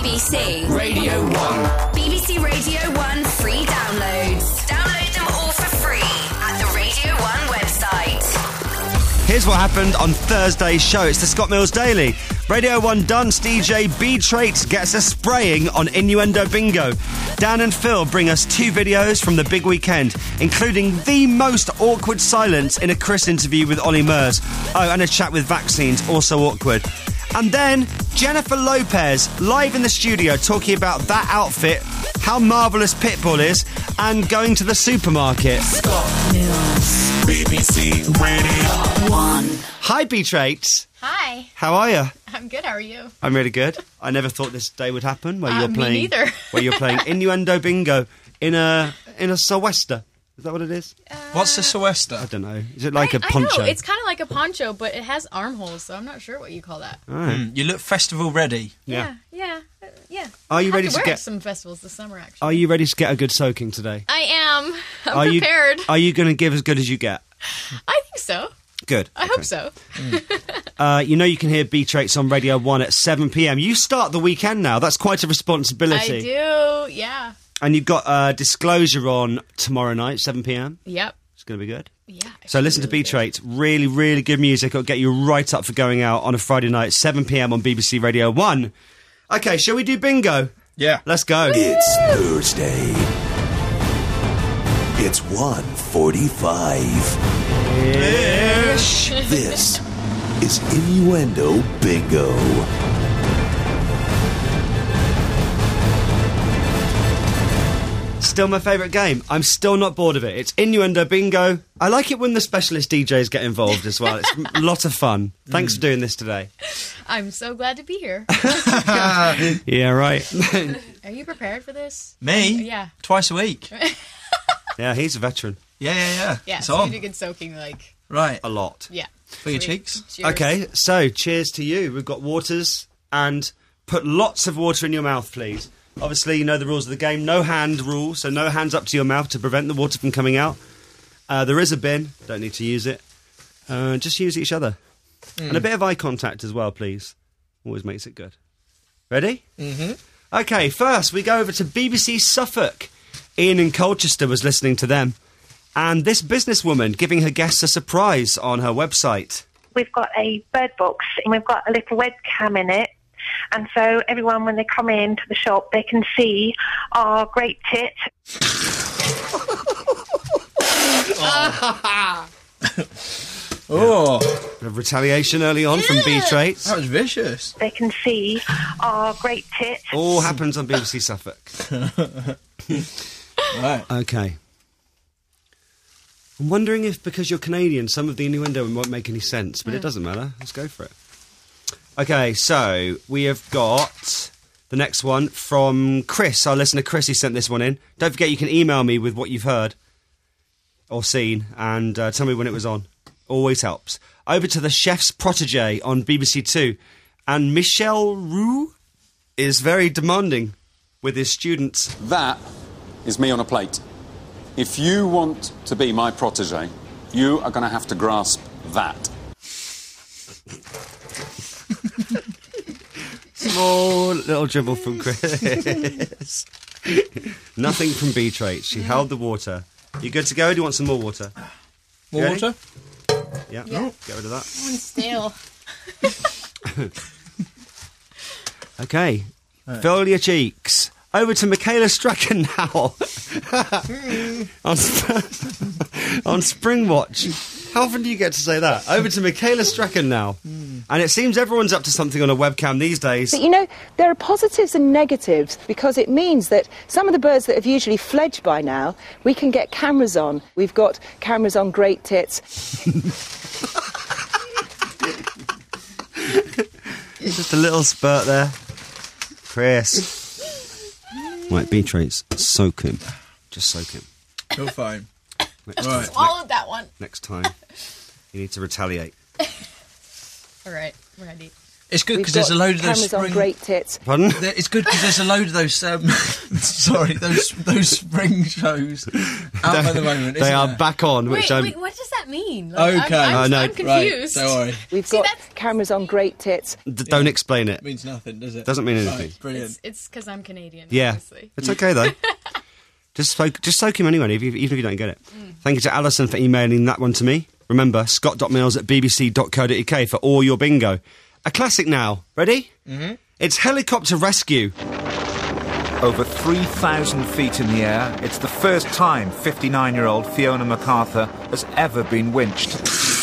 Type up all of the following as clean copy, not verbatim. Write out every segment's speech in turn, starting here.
BBC Radio 1. BBC Radio 1 free downloads. Download them all for free at the Radio 1 website. Here's what happened on Thursday's show. It's the Scott Mills Daily. Radio 1 dunce DJ B Traits gets us spraying on Innuendo Bingo. Dan and Phil bring us 2 videos from the big weekend, including the most awkward silence in a Chris interview with Ollie Murs. Oh, and a chat with vaccines, also awkward. And then Jennifer Lopez live in the studio talking about that outfit, how marvellous Pitbull is, and going to the supermarket. Scott Mills. BBC Radio 1. Hi, B Traits. Hi. How are you? I'm good, how are you? I'm really good. I never thought this day would happen where you're Me playing. neither. Where you're playing Innuendo Bingo in a sou'wester. Is that what it is? What's a sou'wester? I don't know. Is it like a poncho? I know, it's kind of like a poncho, but it has armholes, so I'm not sure what you call that. You look festival ready. Yeah. Are you ready to to wear get? some festivals this summer, actually. Are you ready to get a good soaking today? I am. I'm Are prepared. Are you going to give as good as you get? I think so. Good. I hope so. You know you can hear B Traits on Radio 1 at 7 p.m. You start the weekend now. That's quite a responsibility. I do, yeah. And you've got Disclosure on tomorrow night, 7 p.m. Yep. It's going to be good. Yeah. So listen to B Traits. Really, really good music. It'll get you right up for going out on a Friday night, 7 p.m. on BBC Radio 1. Okay, shall we do bingo? Yeah. Let's go. It's Thursday. It's 1:45. Ish. This is Innuendo Bingo. Still my favourite game. I'm still not bored of it. It's Innuendo Bingo. I like it when the specialist DJs get involved as well. It's a lot of fun. Thanks for doing this today. I'm so glad to be here. Yeah, right. Are you prepared for this? Me? Yeah. Twice a week. Yeah, he's a veteran. Yeah. Yeah, It's so on. you do good soaking, like, Right. A lot. yeah. For your cheeks. Cheers. Okay, so cheers to you. We've got waters, and put lots of water in your mouth, please. Obviously, you know the rules of the game. No hand rule, so no hands up to your mouth to prevent the water from coming out. There is a bin. Don't need to use it. Just use each other. And a bit of eye contact as well, please. Always makes it good. Ready? Mm-hmm. Okay, first we go over to BBC Suffolk. Ian in Colchester was listening to them. And this businesswoman giving her guests a surprise on her website. We've got a bird box and we've got a little webcam in it. And so everyone, when they come into the shop, they can see our great tit. Oh, Bit of retaliation early on from B Traits. that was vicious. They can see our great tit. All happens on BBC Suffolk. Right. Okay. I'm wondering if, because you're Canadian, some of the innuendo won't make any sense, but it doesn't matter. Let's go for it. Okay, so we have got the next one from Chris. Our listener Chris, he sent this one in. Don't forget you can email me with what you've heard or seen and tell me when it was on. Always helps. Over to the Chef's Protégé on BBC Two. And Michel Roux is very demanding with his students. That is me on a plate. If you want to be my protege, you are going to have to grasp that. Small little dribble from Chris. Nothing from B Traits. She held the water. You good to go? Do you want some more water? More Ready? water? Yeah. Yeah. Get rid of that. I'm stale. Okay. Fill your cheeks. Over to Michaela Strachan now. on Springwatch. How often do you get to say that? Over to Michaela Strachan now. And it seems everyone's up to something on a webcam these days. But you know, there are positives and negatives because it means that some of the birds that have usually fledged by now, we can get cameras on. We've got cameras on great tits. Just a little spurt there. Chris. Right, B Traits. Soak him. Just soak him. You're fine. Right. Swallowed that one. Next time, you need to retaliate. All right, ready. It's good We've because there's a got load of those cameras on spring... great tits. Pardon? It's good because there's a load of those... sorry, those spring shows out at the moment, They isn't are there? back on, which Wait, what does that mean? Like, Okay. I'm no, confused. Right, don't worry. We've See, got that's- cameras on great tits. Don't explain it. It means nothing, does it? Doesn't mean anything. Right, brilliant. It's because I'm Canadian. Yeah, Obviously. it's okay though. Just soak him anyway, even if you don't get it. Thank you to Alison for emailing that one to me. Remember, scott.mills@bbc.co.uk for all your bingo. A classic now. Ready? Mm-hmm. It's Helicopter Rescue. Over 3,000 feet in the air, it's the first time 59-year-old Fiona MacArthur has ever been winched.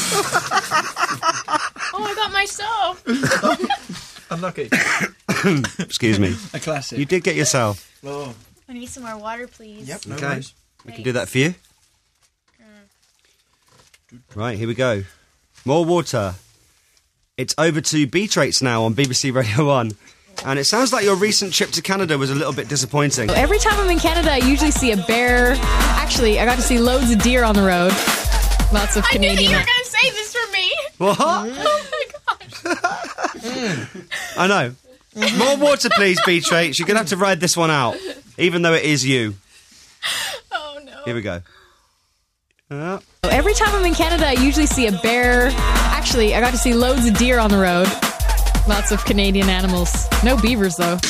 Oh, I got myself. Unlucky. Excuse me. A classic. You did get yourself. Oh. I need some more water, please. Yep, no Okay. worries. We can do that for you. Right, here we go. More water. It's over to Beat Rates now on BBC Radio 1. And it sounds like your recent trip to Canada was a little bit disappointing. Every time I'm in Canada, I usually see a bear. Actually, I got to see loads of deer on the road. Lots of Canadian. I knew that you were going to say this for me. What? Oh my gosh. I know. More water, please, Beat Rates. You're going to have to ride this one out, even though it is you. Oh no. Here we go. Every time I'm in Canada, I usually see a bear. Actually, I got to see loads of deer on the road. Lots of Canadian animals. No beavers, though.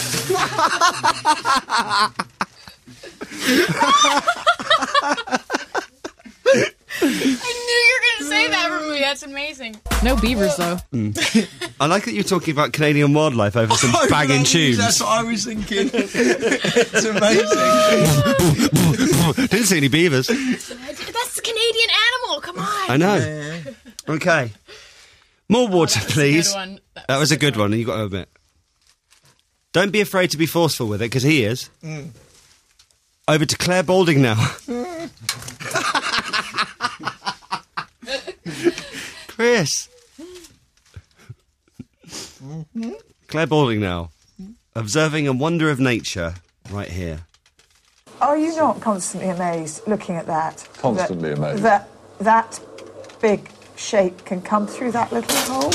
I knew you were going to say that for me. That's amazing. No beavers, though. I like that you're talking about Canadian wildlife over some banging tunes. That's what I was thinking. It's amazing. Didn't see any beavers. That's the Canadian animal. Come on. I know. Okay. More water, please. That was a good one, you got to admit. Don't be afraid to be forceful with it, because he is. Over to Claire Balding now. Chris. Claire Balding now. Observing a wonder of nature right here. Are you not constantly amazed looking at that? Constantly amazed. That big shape can come through that little hole?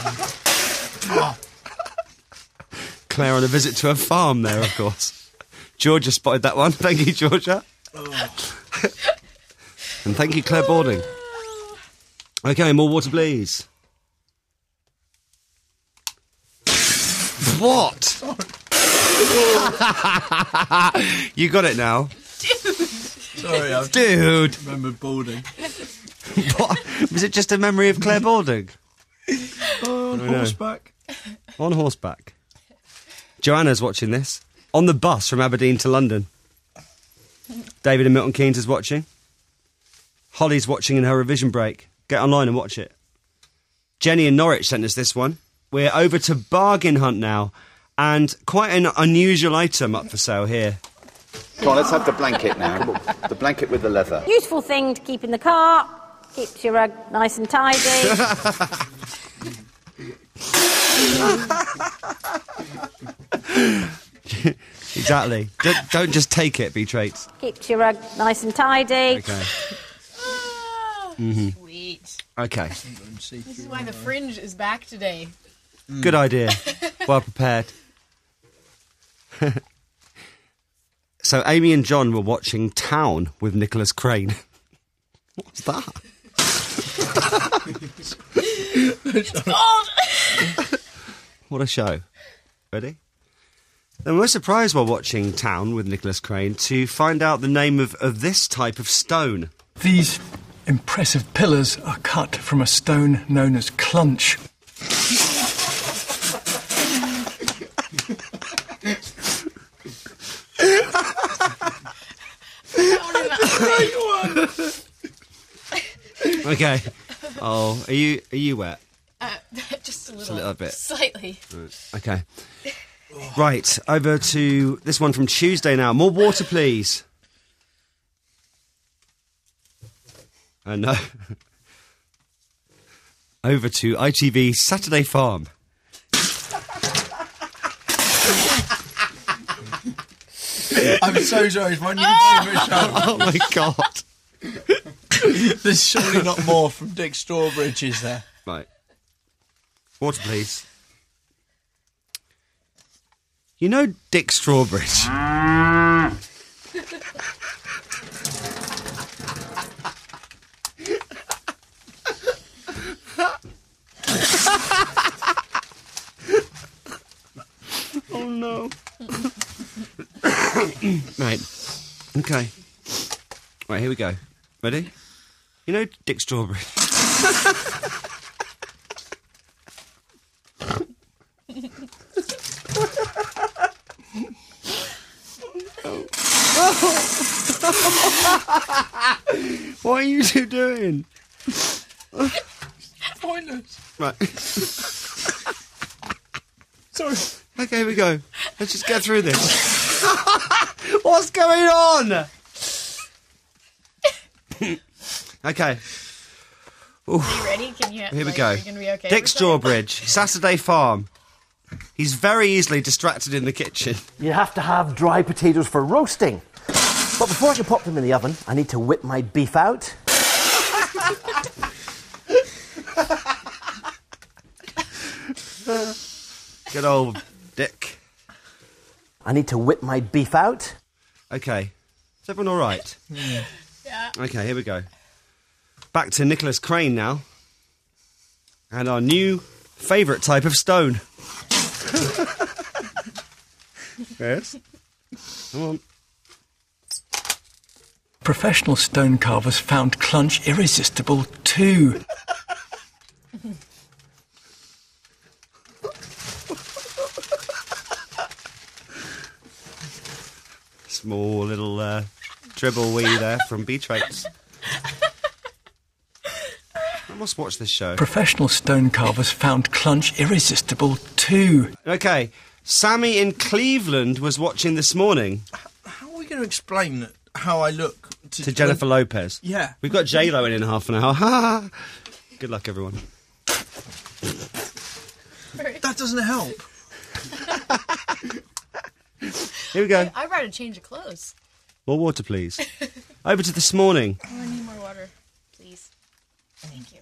Claire on a visit to a farm there, of course. Georgia spotted that one. Thank you, Georgia. And thank you, Claire Balding. Okay, more water, please. What? You got it now. Sorry, I Dude. remembered balding. What? Was it just a memory of Claire Balding? On horseback. On horseback. Joanna's watching this. On the bus from Aberdeen to London. David and Milton Keynes is watching. Holly's watching in her revision break. Get online and watch it. Jenny in Norwich sent us this one. We're over to Bargain Hunt now. And quite an unusual item up for sale here. Come on, let's have the blanket now. The blanket with the leather. Useful thing to keep in the car. Keeps your rug nice and tidy. Exactly. Don't just take it, B-Traits. Keeps your rug nice and tidy. Okay. Sweet. Okay. This is why the fringe is back today. Good idea. Well prepared. So Amy and John were watching Town with Nicholas Crane. What's that? It's cold. What a show. Ready? Then we're surprised while watching Town with Nicholas Crane to find out the name of this type of stone. These impressive pillars are cut from a stone known as clunch. Okay. Oh, are you wet? Just a Just a little bit. Slightly. Okay. Right, over to this one from Tuesday now. More water, please. Oh, no. Over to ITV Saturday Farm. I'm so sorry, it's my new favourite show. Oh my God. There's surely not more from Dick Strawbridge, is there? Right. Water, please. You know Dick Strawbridge? Oh no. Right. Okay. Right, here we go. Ready? You know Dick Strawbridge? What are you two doing? Pointless. Right. Sorry. Okay, here we go. Let's just get through this. What's going on? Okay. Oof. Are you ready? Can you? Here we go. Are you gonna be okay Dick for a second? Strawbridge, Saturday Farm. He's very easily distracted in the kitchen. You have to have dry potatoes for roasting. But before I can pop them in the oven, I need to whip my beef out. Good old Dick. I need to whip my beef out. Okay. Is everyone all right? Yeah. Okay, here we go. Back to Nicholas Crane now. And our new favourite type of stone. Yes? Come on. Professional stone carvers found Clunch irresistible too. Small little dribble wee there from B-Traits. I must watch this show. Professional stone carvers found Clunch irresistible too. Okay, Sammy in Cleveland was watching this morning. How are we going to explain how I look to Jennifer Lopez? Yeah. We've got J-Lo in half an hour. Good luck, everyone. That doesn't help. Here we go. I'd rather change of clothes. More water, please. Over to this morning. Oh, I need more water, please. Thank you.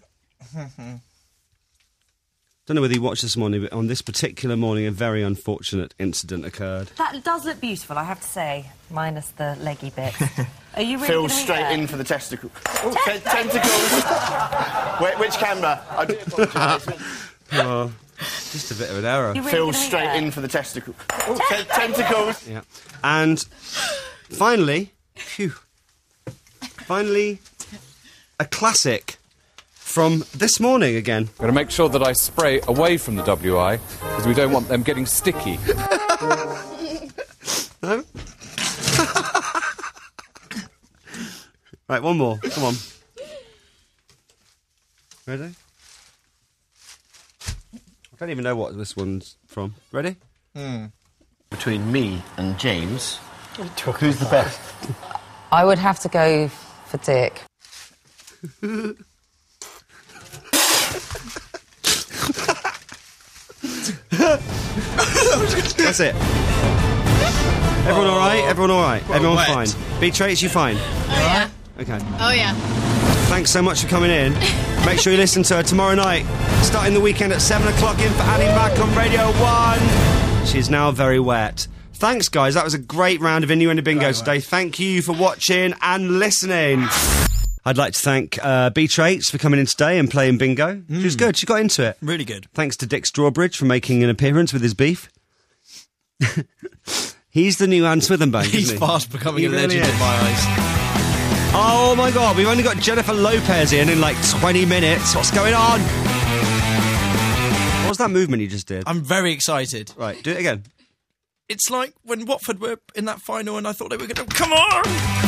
Don't know whether you watched this morning, but on this particular morning, a very unfortunate incident occurred. That does look beautiful, I have to say, minus the leggy bit. Are you really Phil gonna eat straight that? in for the testicle. Oh, tentacles. Which camera? I do apologise. Oh, just a bit of an error. You really Phil gonna eat straight that? in for the testicle. Oh, tentacles. Yeah. And finally, finally, a classic from this morning again. I'm going to make sure that I spray away from the WI, because we don't want them getting sticky. No? Right, one more. Come on. Ready? I don't even know what this one's from. Ready? Between me and James, who's the best? I would have to go for Dick. That's it. Everyone all right? Everyone all right? Everyone wet. fine? B-Traits, you fine? Oh, yeah. Okay. Oh, yeah. Thanks so much for coming in. Make sure you listen to her tomorrow night, starting the weekend at 7 o'clock in for Annie Mac on Radio 1. She's now very wet. Thanks, guys. That was a great round of Innuendo Bingo today. Thank you for watching and listening. I'd like to thank B-Traits for coming in today and playing bingo. She was good. She got into it. Really good. Thanks to Dick Strawbridge for making an appearance with his beef. He's the new Anne Swithenbank, He's isn't he? fast becoming He a really legend is. in my eyes. Oh my God, we've only got Jennifer Lopez in like 20 minutes. What's going on? What was that movement you just did? I'm very excited. Right, do it again. It's like when Watford were in that final and I thought they were going to... Come on!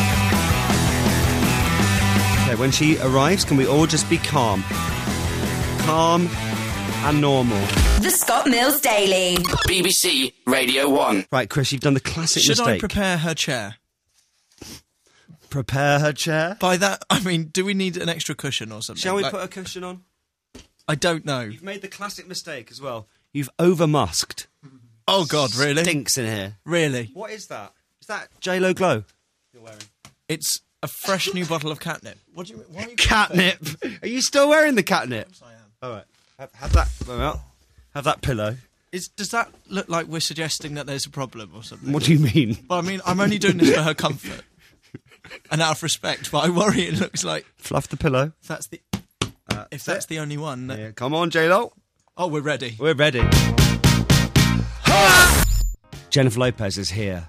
Okay, when she arrives, can we all just be calm? Calm and normal. The Scott Mills Daily. BBC Radio 1. Right, Chris, you've done the classic Should I mistake. prepare her chair? Prepare her chair? By that, I mean, do we need an extra cushion or something? Shall we Like- put a cushion on? I don't know. You've made the classic mistake as well. You've over-musked. Oh, God, really? Stinks in here. Really? What is that? Is that J-Lo Glow you're wearing? It's a fresh new bottle of catnip. What do you mean? Why are you Catnip. Are you still wearing the catnip? Yes, I am. All right. Have that. Well, have that pillow. Does that look like we're suggesting that there's a problem or something? What do you mean? Well, I mean, I'm only doing this for her comfort and out of respect, but I worry it looks like... Fluff the pillow. If that's the only one... Yeah, come on, J-Lo. Oh, we're ready. We're ready. Jennifer Lopez is here.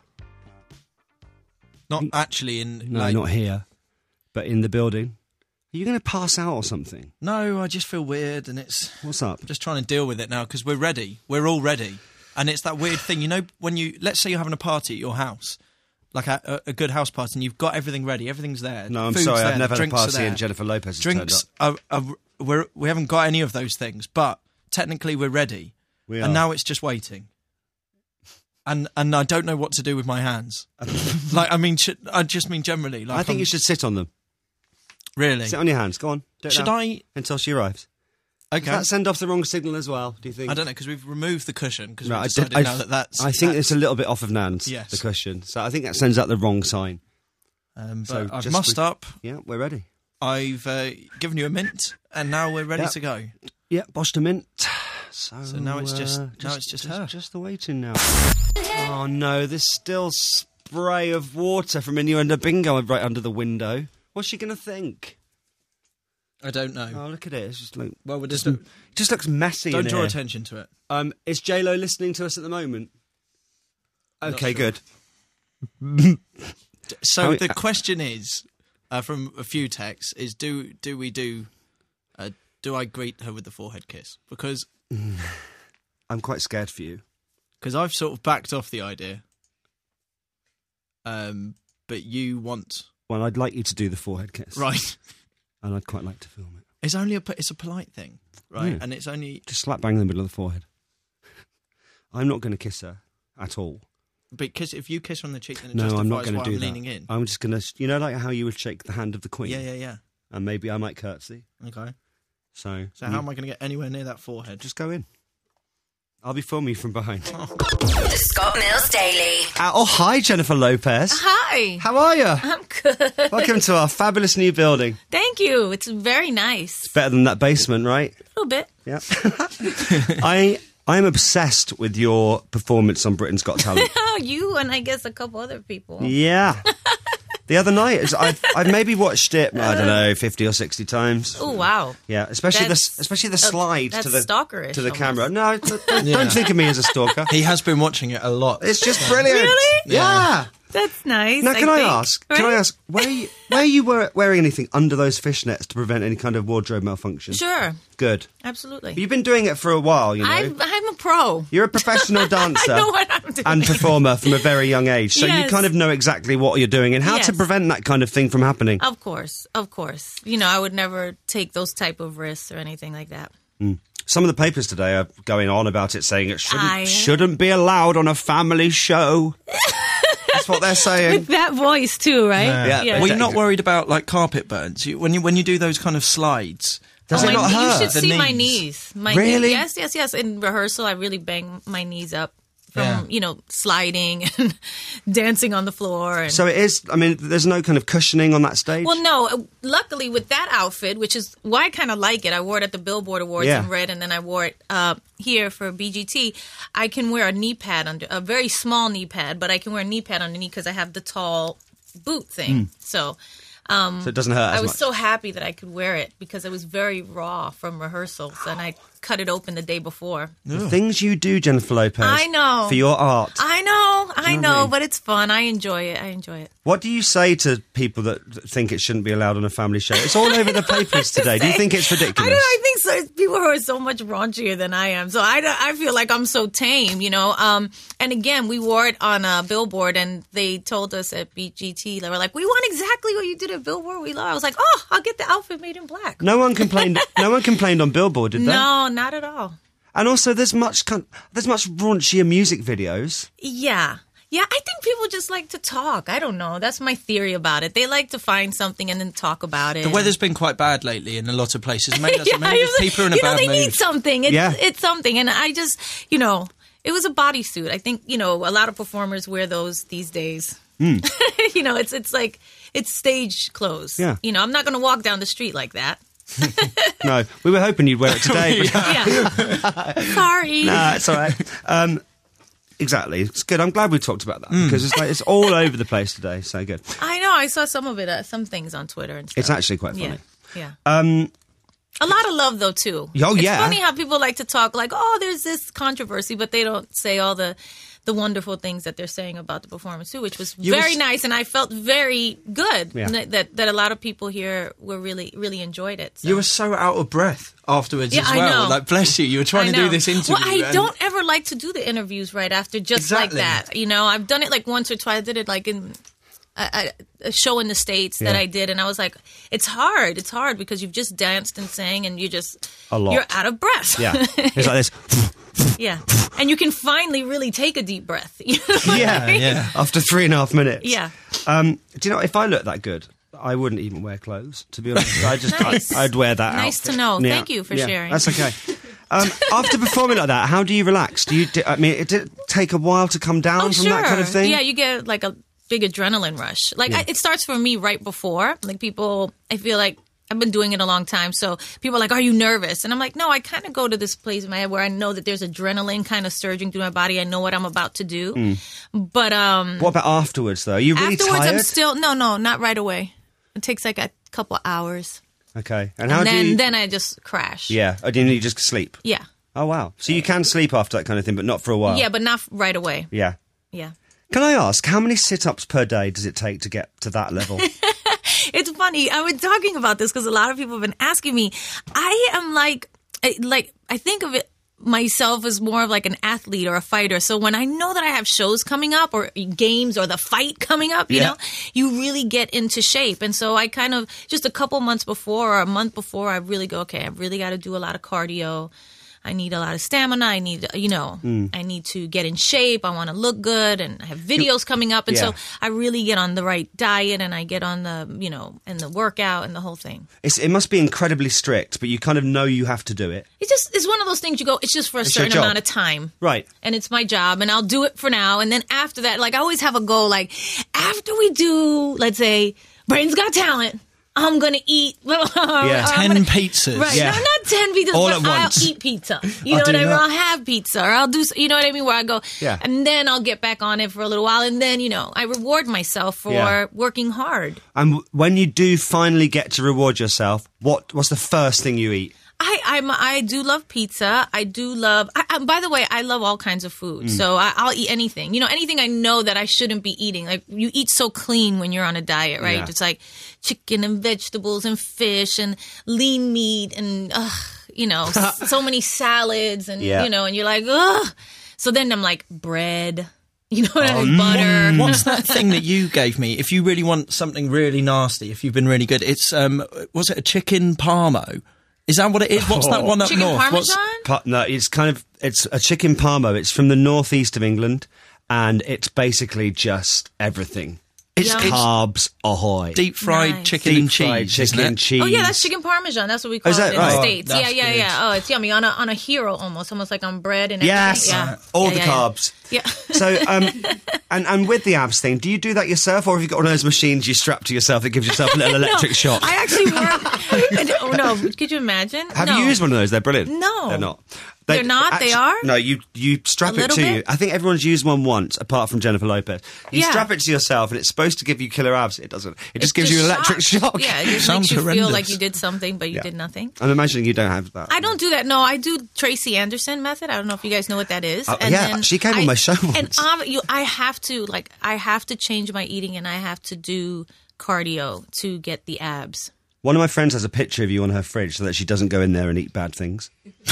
Not actually in... No, not here, but in the building. Are you going to pass out or something? No, I just feel weird and it's... What's up? Just trying to deal with it now because we're ready. We're all ready. And it's that weird thing, you know, when you... Let's say you're having a party at your house, like a good house party, and you've got everything ready, everything's there. No, I'm food's sorry, there, I've never had a drinks are party there. and Jennifer Lopez has Drinks turned up. we haven't got any of those things, but technically we're ready. We are. And now it's just waiting. And I don't know what to do with my hands. Like, I mean, I just mean generally. Like, I think you should sit on them. Really? Sit on your hands. Go on. Do it Should now, I? until she arrives. Okay. Does that send off the wrong signal as well, do you think? I don't know, because we've removed the cushion, because No, we've decided now that's... I think it's a little bit off of Nan's, Yes. the cushion. So I think that sends out the wrong sign. But I've mussed up. Yeah, we're ready. I've given you a mint, and now we're ready Yep. to go. Yeah, Boston Mint. So now it's just her. Just the waiting now. Oh no, there's still spray of water from Innuendo Bingo right under the window. What's she going to think? I don't know. Oh, look at it. It's just like... Well, we're just... just looks messy Don't in draw here. attention to it. Is J-Lo listening to us at the moment? Not Okay, sure. good. So the question is, from a few texts, is do I greet her with the forehead kiss? Because I'm quite scared for you. Because I've sort of backed off the idea. But you want... Well, I'd like you to do the forehead kiss. Right. And I'd quite like to film it. It's only it's a polite thing, right? Yeah. And it's only... Just slap bang in the middle of the forehead. I'm not going to kiss her at all. Because if you kiss her on the cheek, then it No, I'm not justifies going why to do I'm that. leaning in. I'm just going to... You know, like how you would shake the hand of the Queen? Yeah. And maybe I might curtsy. Okay. So how am I going to get anywhere near that forehead? Just go in. I'll be filming you from behind. The Scott Mills Daily. Hi, Jennifer Lopez. Hi. How are you? I'm good. Welcome to our fabulous new building. Thank you. It's very nice. Better than that basement, right? A little bit. Yeah. I am obsessed with your performance on Britain's Got Talent. Oh, you and I guess a couple other people. Yeah. The other night, I've maybe watched it, I don't know, 50 or 60 times. Oh, wow. Yeah, especially the slide that's to the stalkerish to the almost. camera. No, don't think of me as a stalker. He has been watching it a lot. It's just brilliant. Really? Yeah. That's nice. Now, can I think. ask? Right? Can I ask? Were you wearing anything under those fishnets to prevent any kind of wardrobe malfunction? Sure. Good. Absolutely. You've been doing it for a while, you know. I'm a pro. You're a professional dancer I know what I'm doing. and performer from a very young age, so you Yes. kind of know exactly what you're doing and how to Yes. prevent that kind of thing from happening. Of course. You know, I would never take those type of risks or anything like that. Some of the papers today are going on about it, saying it I- shouldn't be allowed on a family show. That's what they're saying. With that voice too, right? Yeah. Were you not worried about like carpet burns? When you do those kind of slides? Does it not hurt? You should The see my knees. knees. Really? Yes. In rehearsal, I really bang my knees up from, sliding and dancing on the floor. And So it is, I mean, there's no kind of cushioning on that stage? well, no. Luckily, with that outfit, which is why I kind of like it, I wore it at the Billboard Awards Yeah. in red, and then I wore it here for BGT. I can wear a knee pad under, a very small knee pad, but I can wear a knee pad underneath because I have the tall boot thing. So it doesn't hurt as I was much. so happy that I could wear it because it was very raw from rehearsals, and I cut it open the day before. The things you do, Jennifer Lopez. I know. For your art. I know, know what I mean? but it's fun. I enjoy it. What do you say to people that think it shouldn't be allowed on a family show? It's all over the papers today. Do you think it's ridiculous? I think so. People who are so much raunchier than I am. So I feel like I'm so tame, you know. And again, we wore it on a Billboard, and they told us at BGT, they were like, "We want exactly what you did at Billboard. We love." I was like, "Oh, I'll get the outfit made in black." No one complained. No one complained on Billboard, did they? No, not at all. And also, there's much raunchier music videos. Yeah. Yeah, I think people just like to talk. I don't know. That's my theory about it. They like to find something and then talk about it. The weather's been quite bad lately in a lot of places. Maybe that's Yeah, maybe it was- people are in a bad they mood. need something. It's, Yeah. it's something. And I just, it was a bodysuit. I think, a lot of performers wear those these days. It's like, it's stage clothes. Yeah. I'm not going to walk down the street like that. No, we were hoping you'd wear it today. But Sorry. nah, it's all right. Exactly. It's good. I'm glad we talked about that because it's all over the place today. So good. I know. I saw some of it, some things on Twitter and stuff. It's actually quite funny. Yeah. A lot of love, though, too. Oh, it's yeah. funny how people like to talk like, oh, there's this controversy, but they don't say all the wonderful things that they're saying about the performance, too, which was very nice, and I felt very good that a lot of people here were really enjoyed it. So. You were so out of breath afterwards as well. I know. Like, bless you. You were trying to do this interview. Well, I don't ever like to do the interviews right after just like that. You know, I've done it like once or twice. I did it like in a show in the States that I did, and I was like, it's hard. It's hard because you've just danced and sang, and you're out of breath. Yeah, it's like this. Yeah, and you can finally really take a deep breath. You know what I mean? After 3.5 minutes. Yeah. Do you know, if I looked that good, I wouldn't even wear clothes, to be honest. I'd wear that Nice outfit. to know. Yeah. Thank you for sharing. That's okay. After performing like that, how do you relax? Did it take a while to come down from that kind of thing? Yeah, you get like a big adrenaline rush. Like it starts for me right before. Like people, I feel like I've been doing it a long time, so people are like, are you nervous? And I'm like, no, I kind of go to this place in my head where I know that there's adrenaline kind of surging through my body. I know what I'm about to do. But what about afterwards, though? Are you really afterwards, tired? I'm still no, not right away. It takes like a couple hours. Okay. And then I just crash. Yeah. Or do you just sleep? Yeah. Oh, wow. So you can sleep after that kind of thing, but not for a while? Yeah, but not right away. Yeah. Yeah. Can I ask, how many sit-ups per day does it take to get to that level? It's funny. I've been talking about this because a lot of people have been asking me. I am like I think of it myself as more of like an athlete or a fighter. So when I know that I have shows coming up or games or the fight coming up, you know, you really get into shape. And so I kind of just a couple months before or a month before, I really go, okay, I've really got to do a lot of cardio. I need a lot of stamina. I need, I need to get in shape. I want to look good, and I have videos coming up. And so I really get on the right diet, and I get on the, and the workout and the whole thing. It must be incredibly strict, but you kind of know you have to do it. It's one of those things you go, it's just for a certain amount of time. Right. And it's my job, and I'll do it for now. And then after that, like I always have a goal, like after we do, let's say, Britain's Got Talent, I'm going to eat 10 pizzas. Right. No, not 10 pizzas, All but at once. I'll eat pizza. You know what I mean? I'll have pizza, or I'll do, you know what I mean? Where I go, and then I'll get back on it for a little while, and then, I reward myself for working hard. And when you do finally get to reward yourself, what's the first thing you eat? I do love pizza. I do love. By the way, I love all kinds of food. So I'll eat anything. Anything I know that I shouldn't be eating. Like you eat so clean when you're on a diet, right? Yeah. It's like chicken and vegetables and fish and lean meat and so many salads and and you're like ugh. So then I'm like bread. Butter. What's that thing that you gave me? If you really want something really nasty, if you've been really good, it's was it a chicken parmo? Is that what it is? What's that one up chicken north? Parmesan? No, it's a chicken parmo. It's from the northeast of England, and it's basically just everything. It's carbs ahoy. Deep fried chicken and cheese. Oh yeah, that's chicken parmesan. That's what we call it in the States. Yeah. Oh, it's yummy on a hero almost like on bread and everything. Yes, all the carbs. Yeah. So, and with the abs thing, do you do that yourself, or have you got one of those machines you strap to yourself that gives yourself a little electric shock? I actually work. Oh no! Could you imagine? Have you used one of those? They're brilliant. No, they're not. They're not? They are? No, you strap it to you. I think everyone's used one once, apart from Jennifer Lopez. You strap it to yourself, and it's supposed to give you killer abs. It doesn't. It just gives you an electric shock. Yeah, it just makes you feel like you did something, but you did nothing. I'm imagining you don't have that. I don't do that. No, I do Tracy Anderson method. I don't know if you guys know what that is. She came on my show once. And I have to change my eating, and I have to do cardio to get the abs. One of my friends has a picture of you on her fridge so that she doesn't go in there and eat bad things.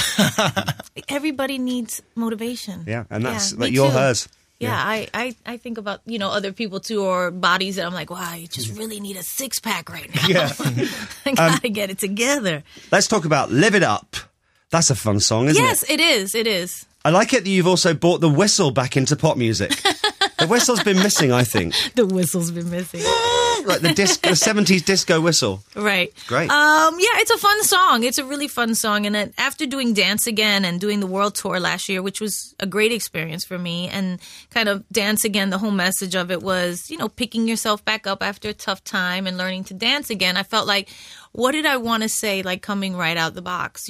Everybody needs motivation. Yeah, and that's you're hers. Yeah, I think about, other people too, or bodies that I'm like, wow, you just really need a six-pack right now. Yeah. I gotta get it together. Let's talk about Live It Up. That's a fun song, isn't it? Yes, it is. It is. I like it that you've also brought the whistle back into pop music. The whistle's been missing, I think. The whistle's been missing. like the 70s disco whistle. Right. Great. Yeah, it's a fun song. It's a really fun song. And then after doing Dance Again and doing the world tour last year, which was a great experience for me, and kind of Dance Again, the whole message of it was, picking yourself back up after a tough time and learning to dance again. I felt like, what did I want to say, like coming right out the box,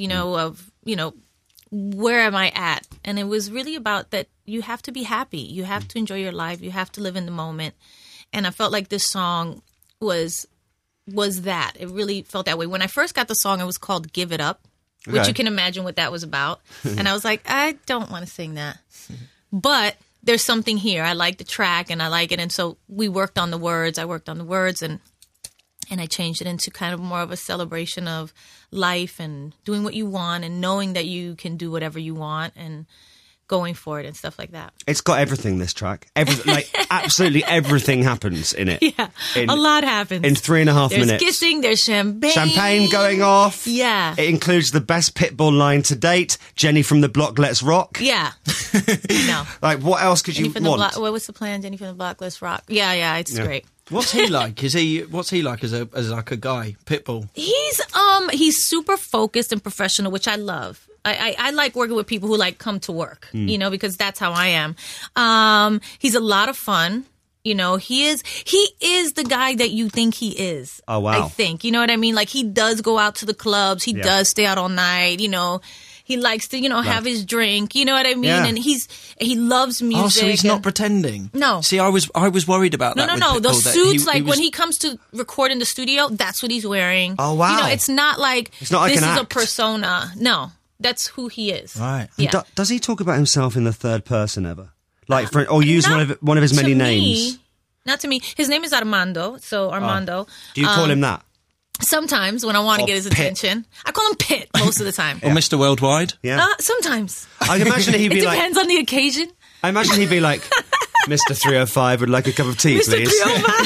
where am I at? And it was really about that you have to be happy. You have to enjoy your life. You have to live in the moment. And I felt like this song was that. It really felt that way. When I first got the song, it was called Give It Up, which you can imagine what that was about. And I was like, I don't want to sing that. But there's something here. I like the track and I like it. And so we worked on the words. I worked on the words and I changed it into kind of more of a celebration of life and doing what you want and knowing that you can do whatever you want and going for it and stuff like that. It's got everything, this track. Absolutely everything happens in it. Yeah, a lot happens. In 3.5 minutes. There's kissing, there's champagne. Champagne going off. Yeah. It includes the best Pitbull line to date, Jenny from the Block, Let's Rock. Yeah. No. Like, what else could you want? What was the plan? Jenny from the Block, Let's Rock. Yeah, it's great. What's he like? What's he like as like a guy, Pitbull? He's super focused and professional, which I love. I like working with people who come to work, because that's how I am. He's a lot of fun. He is the guy that you think he is. Oh, wow. I think, you know what I mean? Like, he does go out to the clubs. He does stay out all night, He likes to, have his drink. You know what I mean? Yeah. And he loves music. Oh, so he's not pretending. No. See, I was worried about that. No. Those suits, when he comes to record in the studio, that's what he's wearing. Oh, wow. It's not like this is a persona. No, that's who he is. Right. Yeah. Does he talk about himself in the third person ever? Or use one of his many names? Not to me. His name is Armando. So Armando. Do you call him that? Sometimes when I want to get his attention, I call him Pitt most of the time. Or Mr. Worldwide. Yeah. Sometimes. I imagine he'd be it depends on the occasion. I imagine he'd be like, Mr. 305 would like a cup of tea, Mr. please.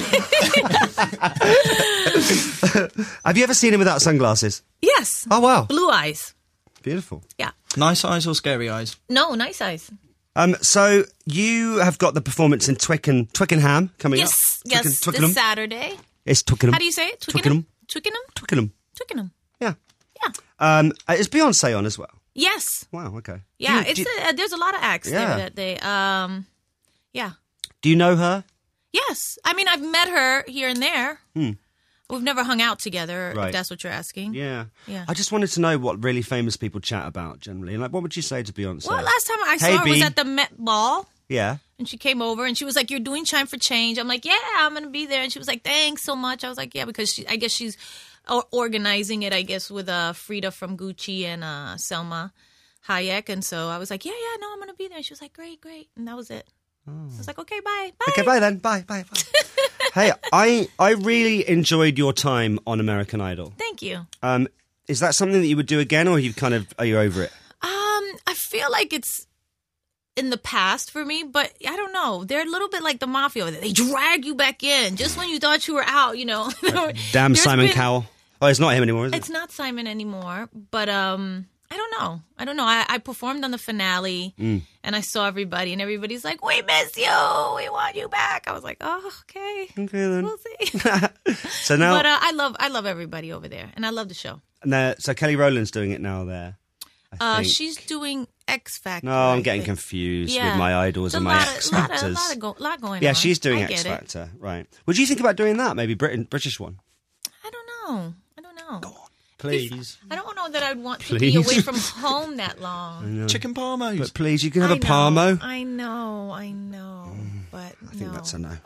305. Have you ever seen him without sunglasses? Yes. Oh, wow. Blue eyes. Beautiful. Yeah. Nice eyes or scary eyes? No, nice eyes. So you have got the performance in Twickenham coming up. Yes, Twickenham. This Saturday. It's Twickenham. How do you say it? Twickenham. Twickenham. Yeah. Yeah. Is Beyonce on as well? Yes. Wow, okay. Yeah, there's a lot of acts there that they, yeah. Do you know her? Yes. I mean, I've met her here and there. We've never hung out together, if that's what you're asking. Yeah. Yeah. I just wanted to know what really famous people chat about generally. Like, what would you say to Beyonce? Well, last time I saw her was at the Met Ball. Yeah. And she came over and she was like, "You're doing Chime for Change." I'm like, "Yeah, I'm going to be there." And she was like, "Thanks so much." I was like, "Yeah," because I guess she's organizing it, I guess, with Frida from Gucci and Selma Hayek. And so I was like, yeah, no, I'm going to be there. And she was like, great. And that was it. So I was like, okay, bye. Okay, bye then. Bye. Hey, I really enjoyed your time on American Idol. Thank you. Is that something that you would do again, or are you over it? I feel like it's in the past for me, but I don't know. They're a little bit like the mafia. They drag you back in just when you thought you were out, Damn Simon Cowell. Oh, it's not him anymore, is it? It's not Simon anymore, but I don't know. I performed on the finale, and I saw everybody, and everybody's like, "We miss you. We want you back." I was like, "Oh, okay. Okay, then. We'll see." So now, but I love everybody over there, and I love the show. So Kelly Rowland's doing it now there. She's doing X Factor. No, I'm getting confused with my idols and my X Factors. A lot going on. Yeah, she's doing X Factor, right? Would you think about doing that? Maybe British one? I don't know. Go on, please. I don't know that I'd want to be away from home that long. Chicken parmos. But please, you can have a parmo. I know. But I think that's a no.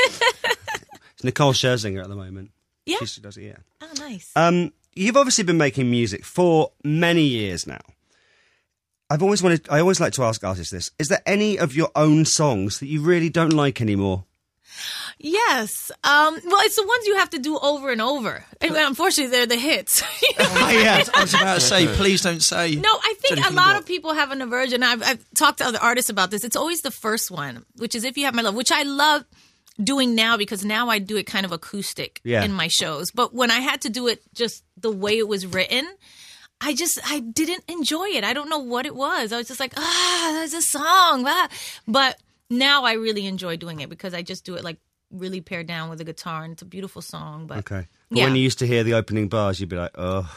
It's Nicole Scherzinger at the moment. Yeah? She does it, yeah. Oh, nice. You've obviously been making music for many years now. I always like to ask artists this. Is there any of your own songs that you really don't like anymore? Yes. Well, it's the ones you have to do over and over. And unfortunately, they're the hits. Yeah, I was about to say, please don't say. No, I think a lot of people have an aversion. I've talked to other artists about this. It's always the first one, which is If You Have My Love, which I love doing now because now I do it kind of acoustic in my shows. But when I had to do it just the way it was written, I didn't enjoy it. I don't know what it was. I was just like, there's a song. But now I really enjoy doing it because I just do it like really pared down with a guitar, and it's a beautiful song. But Okay. But yeah. when you used to hear the opening bars, you'd be like, oh.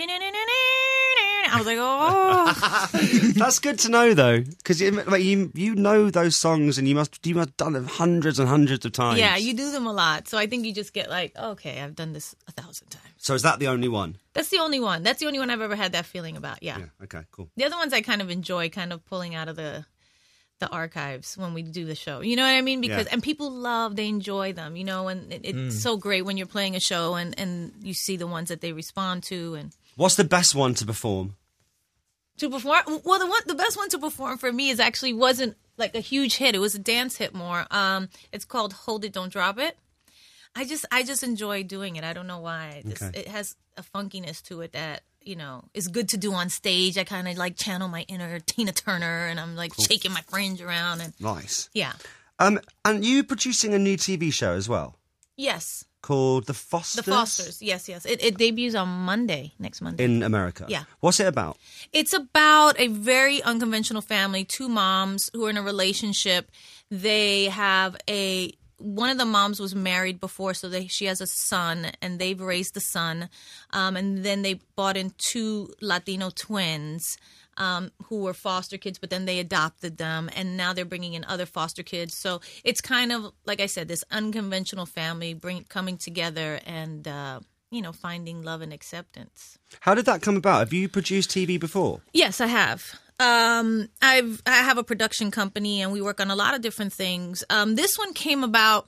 I was like, oh. That's good to know, though, because like, you know those songs, and you must have done them hundreds and hundreds of times. Yeah, you do them a lot. So I think you just get like, okay, I've done this 1,000 times. So is that the only one? That's the only one. That's the only one I've ever had that feeling about, yeah. Okay, cool. The other ones I kind of enjoy kind of pulling out of the archives when we do the show. You know what I mean? Because and people they enjoy them, you know, and it's so great when you're playing a show and you see the ones that they respond to. And What's the best one to perform? to perform, well, the best one to perform for me wasn't like a huge hit. It was a dance hit more. It's called Hold It, Don't Drop It. I just enjoy doing it. I don't know why. It has a funkiness to it that, you know, is good to do on stage. I kind of like channel my inner Tina Turner, and I'm like shaking my fringe around. And Nice. yeah. And you producing a new TV show as well Yes. called The Fosters? The Fosters. Yes. It debuts on next Monday. In America. Yeah. What's it about? It's about a very unconventional family, two moms who are in a relationship. They have one of the moms was married before, so she has a son, and they've raised the son. And then they brought in two Latino twins who were foster kids, but then they adopted them, and now they're bringing in other foster kids. So it's kind of, like I said, this unconventional family coming together and, you know, finding love and acceptance. How did that come about? Have you produced TV before? Yes, I have. I have a production company, and we work on a lot of different things. This one came about.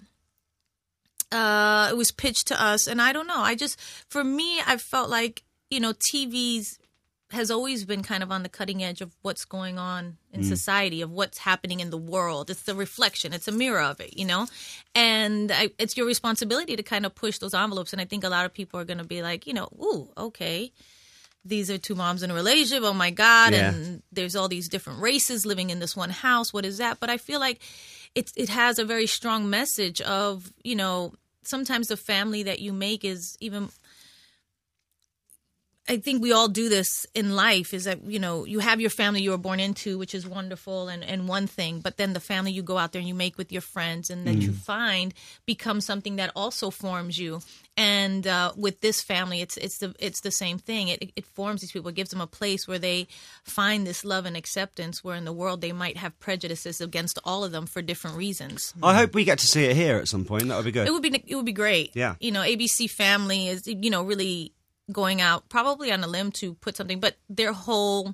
It was pitched to us, and I don't know. For me, I felt like, you know, TV's has always been kind of on the cutting edge of what's going on in society, of what's happening in the world. It's the reflection. It's a mirror of it, you know? And it's your responsibility to kind of push those envelopes. And I think a lot of people are going to be like, you know, ooh, okay, these are two moms in a relationship. Oh, my God. Yeah. And there's all these different races living in this one house. What is that? But I feel like it has a very strong message of, you know, sometimes the family that you make is even – I think we all do this in life, is that, you know, you have your family you were born into, which is wonderful and one thing, but then the family you go out there and you make with your friends and that you find becomes something that also forms you. And with this family, it's the same thing. It forms these people. It gives them a place where they find this love and acceptance, where in the world they might have prejudices against all of them for different reasons. I hope we get to see it here at some point. That would be good. It would be great. Yeah. You know, ABC Family is, you know, really going out probably on a limb to put something, but their whole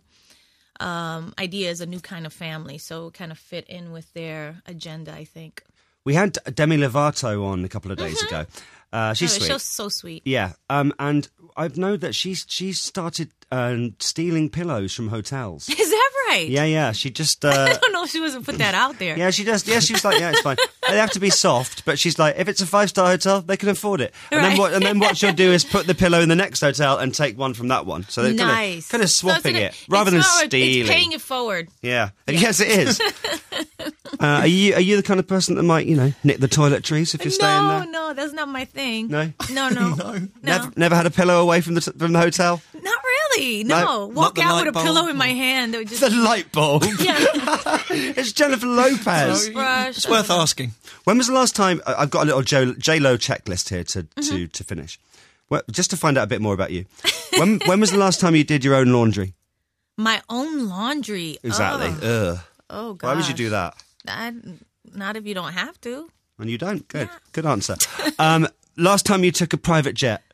idea is a new kind of family, so it kind of fit in with their agenda, I think. We had Demi Lovato on a couple of days ago. She's sweet. She's so sweet. Yeah, and I've known that she's started stealing pillows from hotels. Is that right? Yeah. She just. I don't know if she wasn't put that out there. Yeah, she does. Yeah, she's like, yeah, it's fine. They have to be soft, but she's like, if it's a 5-star hotel, they can afford it. And then what she'll do is put the pillow in the next hotel and take one from that one. So they're kind of swapping it rather than stealing. It's paying it forward. Yeah. Yes, it is. Are you the kind of person that might, you know, nick the toiletries if you're staying there? No, that's not my thing. No? No. Never had a pillow away from the hotel? Not really. No. Walk out with a pillow in my hand. The light bulb. Yeah. It's Jennifer Lopez. It's worth asking. When was the last time? I've got a little J-Lo checklist here to finish. Well, just to find out a bit more about you. When was the last time you did your own laundry? My own laundry. Exactly. Ugh. Oh, God. Why would you do that? Not if you don't have to. And you don't? Good. Yeah. Good answer. Last time you took a private jet?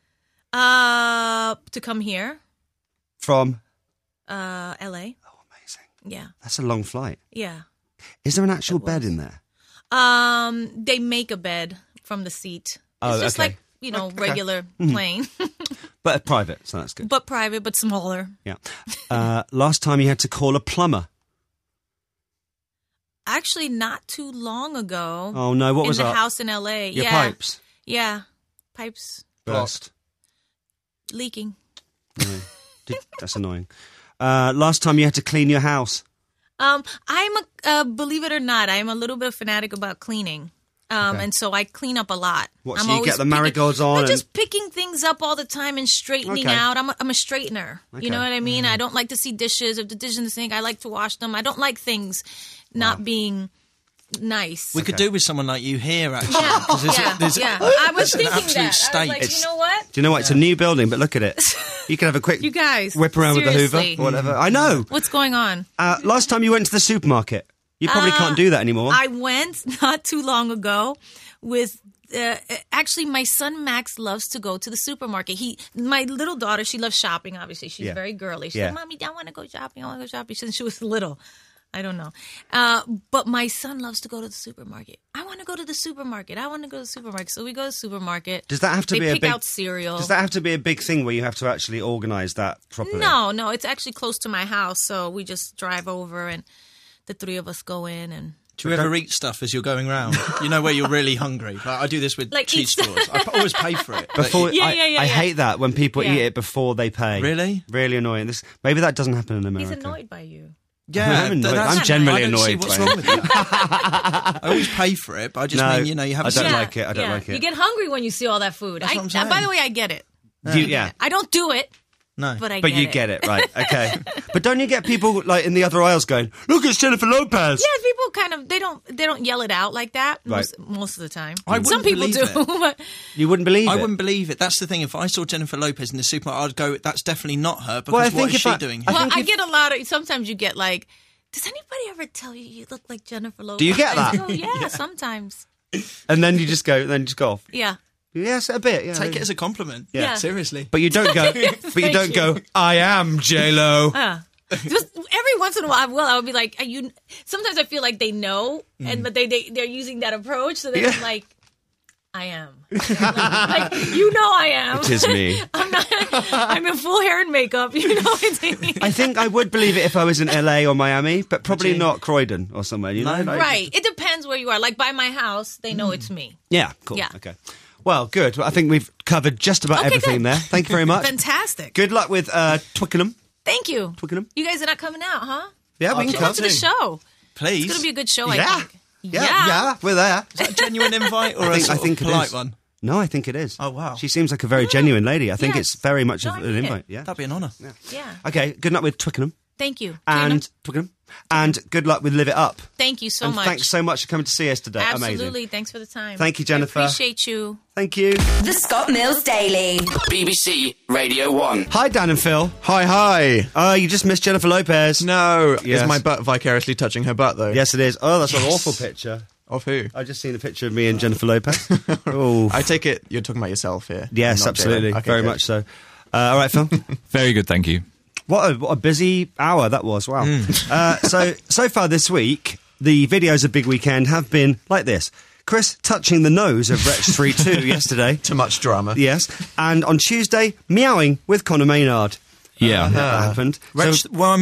To come here. From? LA. Oh, amazing. Yeah. That's a long flight. Yeah. Is there an actual bed in there? They make a bed from the seat. Oh, it's just like, you know, regular plane. But private, so that's good. But private, but smaller. Yeah. Last time you had to call a plumber? Actually, not too long ago. Oh, no. What was that? In the house in LA. Your pipes? Yeah. Pipes. Burst. Leaking. Yeah. That's annoying. Last time you had to clean your house? I'm believe it or not, I'm a little bit fanatic about cleaning. And so I clean up a lot. What, so you get the marigolds on? I'm just picking things up all the time and straightening out. I'm a straightener. Okay. You know what I mean? I don't like to see dishes. If the dish in the sink, I like to wash them. I don't like things not being nice. We could do with someone like you here, actually. Yeah, 'cause I was thinking absolute that. I state. was like, you know what? Do you know what? It's a new building, but look at it. You can have a quick You guys, whip around with the seriously. Hoover or whatever. I know. What's going on? Last time you went to the supermarket, you probably can't do that anymore. I went not too long ago with. Actually, my son Max loves to go to the supermarket. My little daughter, she loves shopping. Obviously, she's very girly. She said, "Mommy, I want to go shopping. I want to go shopping." Since she was little, I don't know. But my son loves to go to the supermarket. I want to go to the supermarket. So we go to the supermarket. Does that have to be a big? Pick out cereal. Does that have to be a big thing where you have to actually organise that properly? No, it's actually close to my house, so we just drive over and the three of us go in and. Do you ever eat stuff as you're going round? You know where you're really hungry. Like, I do this with cheese straws. I always pay for it. I hate that when people eat it before they pay. Really? Really annoying. Maybe that doesn't happen in America. He's annoyed by you. Yeah, I'm generally annoyed. What's wrong with that? I always pay for it, but I just mean, you have. I don't like it. I don't like it. You get hungry when you see all that food. That's what I'm saying. By the way, I get it. Yeah. I don't do it. No, but you get it, right? Okay, but don't you get people like in the other aisles going, "Look, it's Jennifer Lopez"? Yeah, people kind of they don't yell it out like that most of the time. Some people do. But you wouldn't believe it. I wouldn't believe it. That's the thing. If I saw Jennifer Lopez in the supermarket, I'd go, "That's definitely not her." Because what is she doing here? Well, I get a lot of. Sometimes you get like, does anybody ever tell you look like Jennifer Lopez? Do you get that? Oh, yeah, sometimes. And then you just go off. Yeah. Yes, a bit. Yeah. Take it as a compliment. Yeah. Seriously. But you don't go. Go. I am J-Lo. Just every once in a while, I would be like, "You." Sometimes I feel like they know, but they're using that approach, so they're like, "I am." like I am. It is me. I'm in full hair and makeup. I think I would believe it if I was in LA or Miami, but probably not Croydon or somewhere. You know, right? It depends where you are. Like by my house, they know it's me. Yeah. Cool. Yeah. Okay. Well, good. Well, I think we've covered just about everything there. Thank you very much. Fantastic. Good luck with Twickenham. Thank you. Twickenham. You guys are not coming out, huh? Yeah, we can come to the show. Please. It's going to be a good show, I think. Yeah, we're there. Is that a genuine invite or I think polite one? No, I think it is. Oh, wow. She seems like a very genuine lady. I think it's very much an invite. Yeah. That'd be an honour. Yeah. Okay, good luck with Twickenham. Thank you. And Twickenham. And good luck with Live It Up. Thank you so much. Thanks so much for coming to see us today. Absolutely. Amazing. Thanks for the time. Thank you, Jennifer. I appreciate you. Thank you. The Scott Mills Daily. BBC Radio 1. Hi, Dan and Phil. Hi. You just missed Jennifer Lopez. No. Yes. Is my butt vicariously touching her butt, though? Yes, it is. Oh, that's an awful picture. Of who? I just seen a picture of me and Jennifer Lopez. Oh, I take it you're talking about yourself here. Yes, absolutely. Okay, very much so. All right, Phil. Very good, thank you. What a busy hour that was. Wow. So far this week, the videos of Big Weekend have been like this. Chris touching the nose of Wretch 3-2 yesterday. Too much drama. Yes. And on Tuesday, meowing with Conor Maynard. Yeah. That happened. Wretch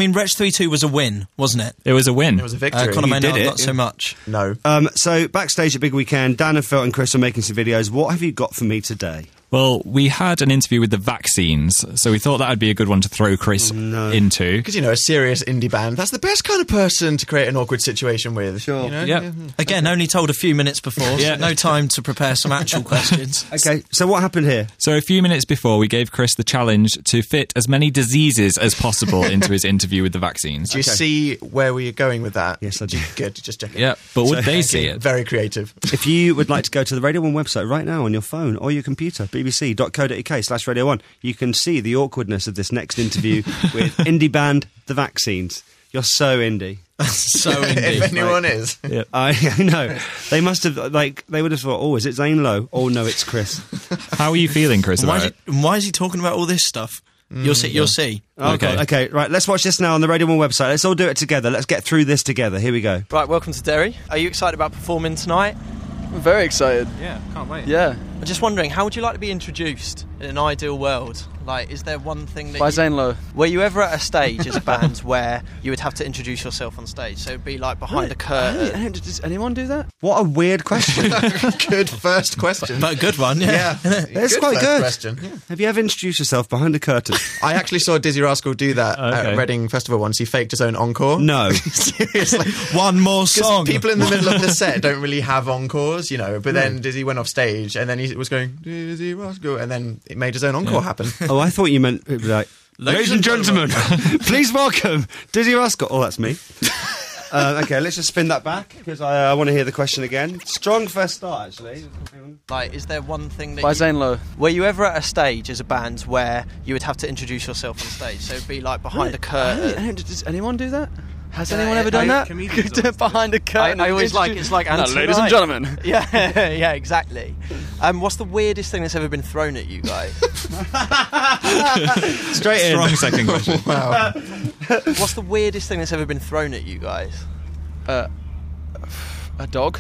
3-2 was a win, wasn't it? It was a win. It was a victory. Conor Maynard did it. not so much. No. So backstage at Big Weekend, Dan and Phil and Chris are making some videos. What have you got for me today? Well, we had an interview with the Vaccines, so we thought that would be a good one to throw Chris into. Because, a serious indie band, that's the best kind of person to create an awkward situation with. Sure. Yeah. Again, only told a few minutes before, so no time to prepare some actual questions. Okay, so what happened here? So a few minutes before, we gave Chris the challenge to fit as many diseases as possible into his interview with the Vaccines. Do you see where we are going with that? Yes, I do. Good, just checking. Yeah, but would they see it? Very creative. If you would like to go to the Radio 1 website right now on your phone or your computer, bbc.co.uk/Radio1, you can see the awkwardness of this next interview with indie band The Vaccines. You're so indie. So indie. If anyone is. Yeah. I know. They must have, they would have thought, oh, is it Zane Lowe? Oh, no, it's Chris. How are you feeling, Chris, about it? Why is he talking about all this stuff? You'll see. Okay, right, let's watch this now on the Radio 1 website. Let's all do it together. Let's get through this together. Here we go. Right, welcome to Derry. Are you excited about performing tonight? I'm very excited. Yeah, can't wait. Yeah. I'm just wondering, how would you like to be introduced in an ideal world? Like, is there one thing that By Zane Lowe. Were you ever at a stage as a band where you would have to introduce yourself on stage? So it'd be like behind a curtain. Does anyone do that? What a weird question. Good first question. But a good one, yeah. It's quite good. Question. Yeah. Have you ever introduced yourself behind a curtain? I actually saw Dizzy Rascal do that at Reading Festival once. He faked his own encore. No. Seriously. One more song. People in the middle of the set don't really have encores, but then Dizzy went off stage and then he was going, Dizzy Rascal, and then it made his own encore happen. Oh, I thought you meant like, ladies and gentlemen, please welcome Dizzy Rascal. Oh, that's me. Okay, let's just spin that back because I want to hear the question again. Strong first start, actually. Like, is there one thing that By Zane Lowe. Were you ever at a stage as a band where you would have to introduce yourself on stage? So it'd be like behind a curtain. Does anyone do that? Has anyone ever done that? Behind a curtain. I always like it's like no, ladies and gentlemen. Yeah, yeah, exactly. What's the weirdest thing that's ever been thrown at you guys? Straight in. Strong second question. Wow. What's the weirdest thing that's ever been thrown at you guys? A dog.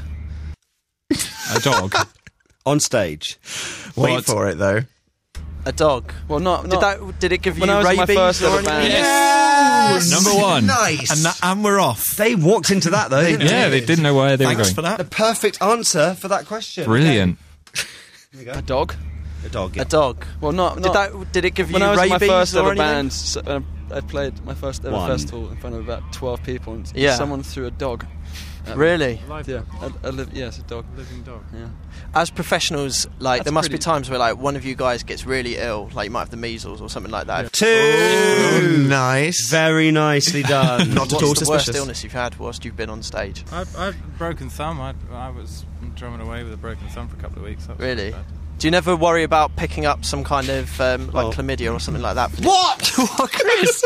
A dog on stage. Wait for it though. A dog. Well, not. Did it give you when I was rabies my first or ever anything? band. Yes! Number one. Nice. And we're off. They walked into that though, didn't they? Yeah, they didn't know where they Thanks were going. for that. The perfect answer for that question. Brilliant. Okay. A dog. A dog. Yeah. A dog. Well, not. Did it give you when I was rabies my first or ever anything? band, I played my first ever festival in front of about 12 people, and someone threw a dog. Really? Yeah. Yes, a dog. Living dog. Yeah. As professionals, like there must be times where like one of you guys gets really ill, like you might have the measles or something like that. Two. Nice. Very nicely done. Not at all What's the worst suspicious. illness you've had whilst you've been on stage? I've broken thumb. I was drumming away with a broken thumb for a couple of weeks. That was Really? bad. Do you never worry about picking up some kind of like chlamydia or something like that? What? What, Chris?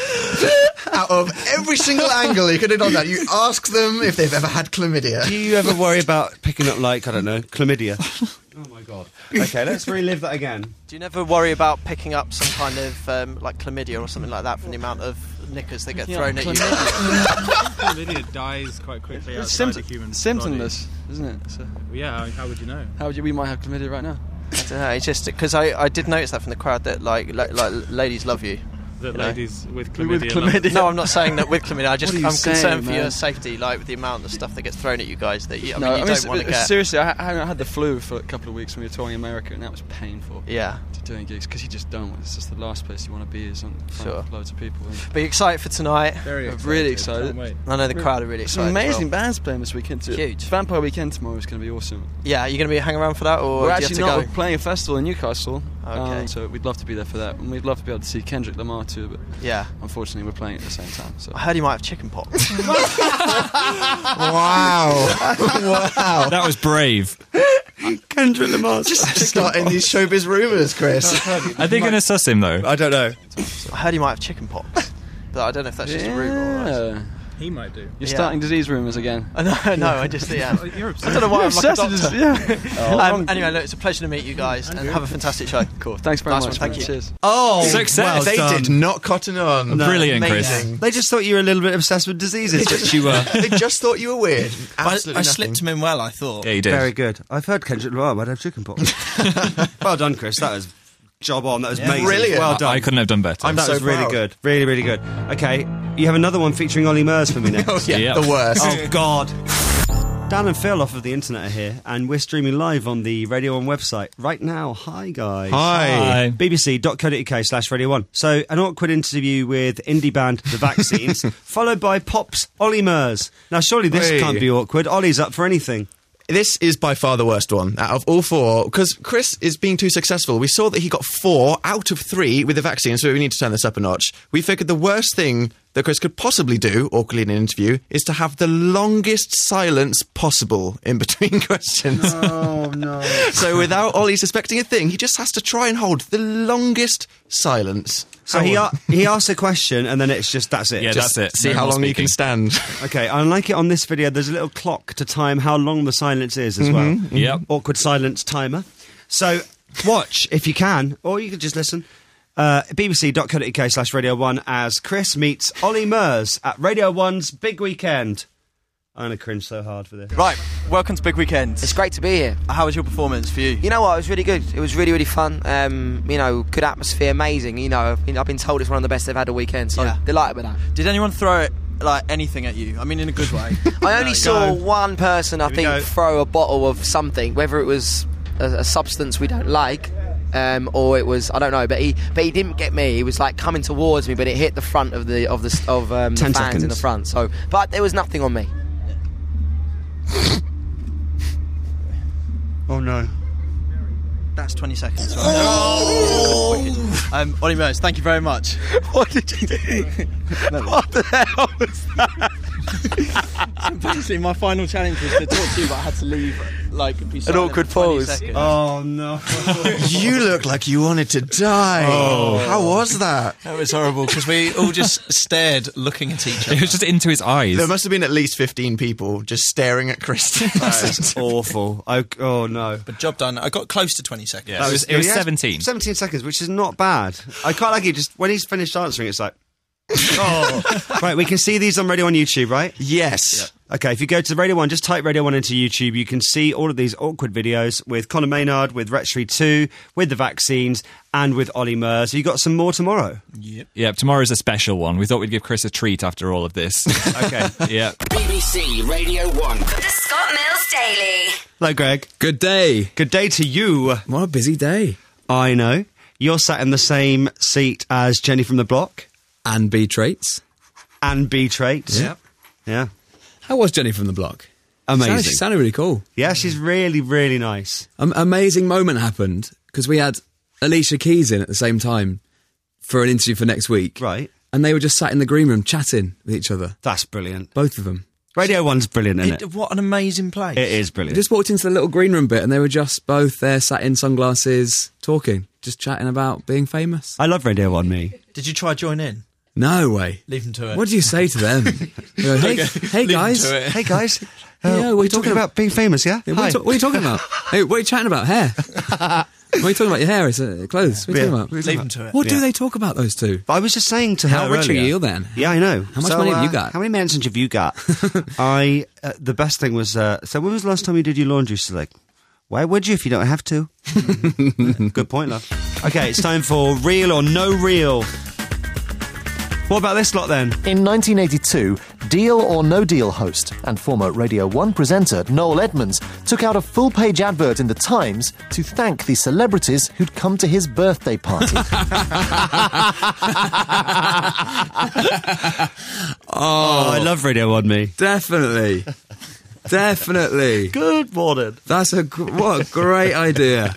Out of every single angle you could have done that, you ask them if they've ever had chlamydia. Do you ever worry about picking up, like, I don't know, chlamydia? Oh my god. Okay, let's relive that again. Do you never worry about picking up some kind of like chlamydia or something like that from the amount of knickers that get thrown at you? Chlamydia dies quite quickly outside the human symptomless, isn't it? So, yeah, how would you know? We might have chlamydia right now. I don't know. It's just because I did notice that from the crowd that like ladies love you. That you know? ladies with chlamydia. Like, no, I'm not saying that with chlamydia. I'm saying, concerned for man? your safety, like with the amount of stuff that gets thrown at you guys. That you, I mean, you don't want to get. Seriously, I had the flu for a couple of weeks when we were touring America, and that was painful. Yeah. To doing gigs because you just don't. It's just the last place you want to be is on front of loads of people. But you excited for tonight? Really excited. I know the crowd are really excited. Some amazing bands playing this weekend too. Huge. Vampire Weekend tomorrow is going to be awesome. Yeah, are you going to be hanging around for that, or we're do actually you have to not. We're playing a festival in Newcastle. Okay. So we'd love to be there for that, and we'd love to be able to see Kendrick Lamar too. But yeah, unfortunately, we're playing at the same time. So I heard he might have chicken pox. Wow! Wow! That was brave. Kendrick Lamar just starting these showbiz rumours, Chris. Are they going to suss him though? I don't know. I heard he might have chicken pox, but I don't know if that's just a rumour. Or he might do. You're starting disease rumours again. No, I just I don't know why I'm like a doctor. Anyway, look, it's a pleasure to meet you guys, and have a fantastic show. Cool. Thanks very much. Thank you. Cheers. Oh, success! They did not cotton on. No, brilliant, amazing. Chris. They just thought you were a little bit obsessed with diseases, which you were. They just thought you were weird. Absolutely I slipped him in well, I thought. Yeah, you did. Very good. I've heard Kendrick Lamar might have chicken pox. Well done, Chris. That was job on. That was amazing. Brilliant. Well done. I couldn't have done better. That was really good. Really, really good. Okay, you have another one featuring Ollie Murs for me next. Oh, yeah, the worst. Oh, God. Dan and Phil off of the internet are here, and we're streaming live on the Radio 1 website right now. Hi, guys. Hi. BBC.co.uk/Radio 1. So, an awkward interview with indie band The Vaccines, followed by Pop's Ollie Murs. Now, surely this can't be awkward. Ollie's up for anything. This is by far the worst one out of all four, because Chris is being too successful. We saw that he got 4 out of 3 with the vaccine, so we need to turn this up a notch. We figured the worst thing that Chris could possibly do, awkwardly in an interview, is to have the longest silence possible in between questions. Oh, no. So without Ollie suspecting a thing, he just has to try and hold the longest silence. So he asks a question, and then it's just, that's it. Yeah, just that's it. See how long you can stand. Okay, I like it on this video. There's a little clock to time how long the silence is as well. Yep. Awkward silence timer. So watch if you can, or you can just listen. BBC.co.uk/Radio 1 as Chris meets Ollie Murs at Radio 1's Big Weekend. I'm going to cringe so hard for this. Right, welcome to Big Weekend. It's great to be here. How was your performance for you? You know what, it was really good. It was really, really fun. You know, good atmosphere, amazing. You know, I've been told it's one of the best they've had all weekend, so delighted with that. Did anyone throw it, like, anything at you? I mean, in a good way. I only saw one person, I think, throw a bottle of something, whether it was a substance we don't like, or it was, I don't know, but he didn't get me. He was like coming towards me, but it hit the front of the fans seconds in the front. So, but there was nothing on me. Oh no. That's 20 seconds. Right? Oh! Ollie Murs, thank you very much. What did you do? What the hell was that? Basically, my final challenge was to talk to you, but I had to leave. Like, be An silent awkward for 20 pause. seconds. Oh no! You look like you wanted to die. Oh. How was that? That was horrible because we all just stared, looking at each other. It was just into his eyes. There must have been at least 15 people just staring at Chris. That's awful. Oh no! But job done. I got close to 20 seconds. Yeah, it was 17. 17 seconds, which is not bad. I quite like it. Just when he's finished answering, it's like. Right, we can see these on Radio 1 YouTube, right? Yes. Yeah. Okay, if you go to Radio 1, just type Radio 1 into YouTube, you can see all of these awkward videos with Conor Maynard, with Retchery 2, with the vaccines, and with Ollie Murs. So you got some more tomorrow? Yep, tomorrow's a special one. We thought we'd give Chris a treat after all of this. Okay. Yeah. BBC Radio 1. The Scott Mills Daily. Hello, Greg. Good day. Good day to you. What a busy day. I know. You're sat in the same seat as Jenny from the block. And B Traits. And B Traits. Yep. Yeah. How was Jenny from the block? Amazing. She sounded really cool. Yeah, she's really, really nice. Amazing moment happened because we had Alicia Keys in at the same time for an interview for next week. Right. And they were just sat in the green room chatting with each other. That's brilliant. Both of them. Radio 1's brilliant, isn't it? What an amazing place. It is brilliant. We just walked into the little green room bit and they were just both there sat in sunglasses talking, just chatting about being famous. I love Radio 1, me. Did you try join in? No way. Leave them to it. What do you say to them? You go, hey guys. Hey guys. Yeah, we're talking about being famous, yeah? What are you talking about? Hey, what are you chatting about? Hair? What are you talking about? Your hair? It's clothes? What are you talking about? Leave them to it. What do they talk about, those two? I was just saying to her How rich earlier, are you then? Yeah, I know. How much money have you got? How many mentions have you got? The best thing was, so when was the last time you did your laundry? She's like, why would you if you don't have to? Good point, love. Okay, it's time for Real or No Real. What about this lot then? In 1982, Deal or No Deal host and former Radio 1 presenter Noel Edmonds took out a full-page advert in The Times to thank the celebrities who'd come to his birthday party. I love Radio 1, me. Definitely. Definitely. Good morning. What a great idea.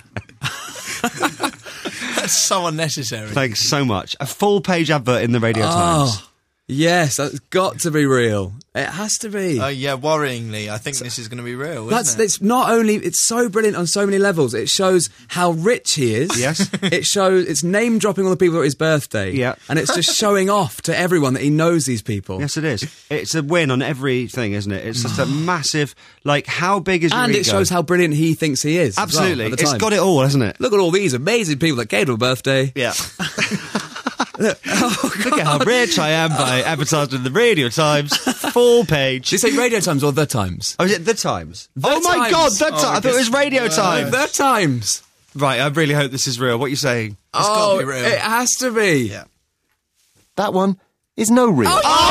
That's so unnecessary. Thanks so much. A full-page advert in the Radio Times. Yes, that's got to be real. It has to be. Yeah, worryingly, I think this is going to be real, isn't it? It's not only, it's so brilliant on so many levels. It shows how rich he is. Yes. It's name dropping all the people at his birthday. Yeah. And it's just showing off to everyone that he knows these people. Yes, it is. It's a win on everything, isn't it? It's just a massive, like, how big is your And ego? it shows how brilliant he thinks he is. Absolutely. As well, at the It's time. got it all, hasn't it? Look at all these amazing people that came to a birthday. Yeah. Look at how rich I am by advertising in the Radio Times. Full page. Did you say Radio Times or The Times? Oh, is it The Times? The oh my Times. God, The Times. I thought it was Radio Times. The Times. Right, I really hope this is real. What are you saying? It's got to be real. It has to be. Yeah. That one is no real.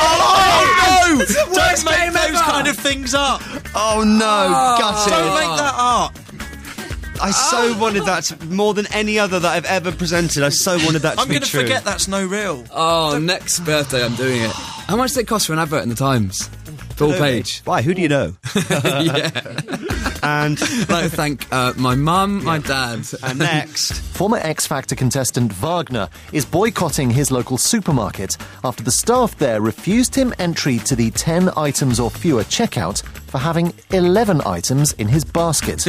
Oh, no! Don't make those kind of things up. Oh no, gutted. Don't make that up. I so wanted that to, more than any other that I've ever presented. I so wanted that to I'm be going to true. forget that's no real. Oh, next birthday I'm doing it. How much does it cost for an advert in The Times? Full page. Why? Who do you know? Yeah. And I'd like to thank my mum, my dad. And next, Former X Factor contestant Wagner is boycotting his local supermarket after the staff there refused him entry to the 10 items or fewer checkout for having 11 items in his basket.